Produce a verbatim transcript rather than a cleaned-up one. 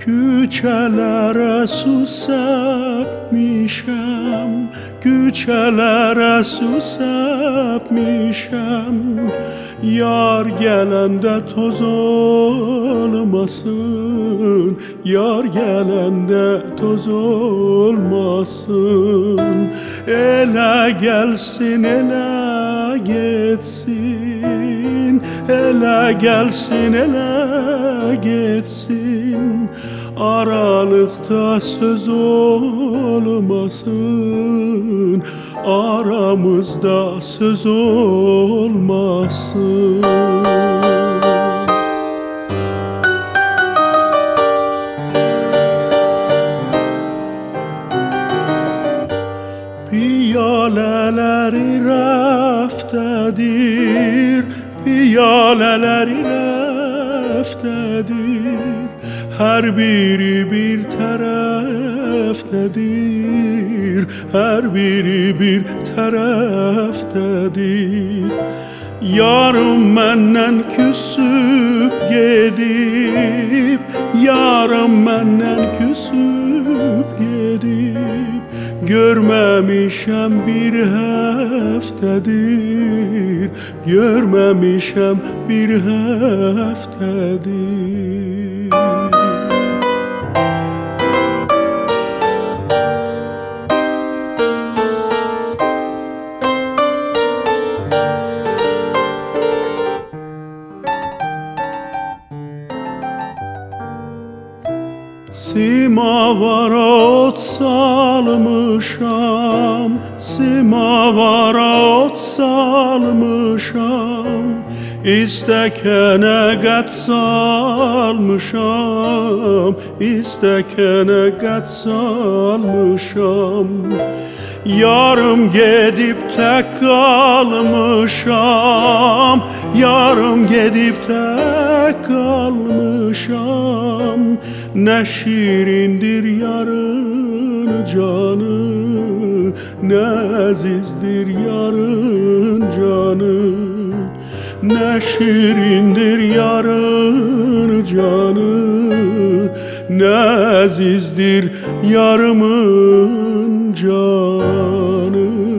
Küçelere su sepmişem, küçelere su sepmişem. Yar gelende toz olmasın, yar gelende toz olmasın. Ele gelsin, ele geçsin, ele gelsin, ele geçsin. Aralıkta söz olmasın, aramızda söz olmasın. Piyaleleri reftedir, piyaleleri reftedir. Her biri bir taraftadır, her biri bir taraftadır. Yarım menden küsüp gidip, yarım menden küsüp gidip. Görmemişem bir haftadır, görmemişem bir haftadır. Simavara ot salmışam, simavara ot salmışam. İstekene gat salmışam, istekene gat salmışam. Yarım gidip tek kalmışam, yarım gidip tek kalmışam. Ne şirindir yarın canı, ne azizdir yarın canı. Ne şirindir yarın canı, ne azizdir yarımın canı.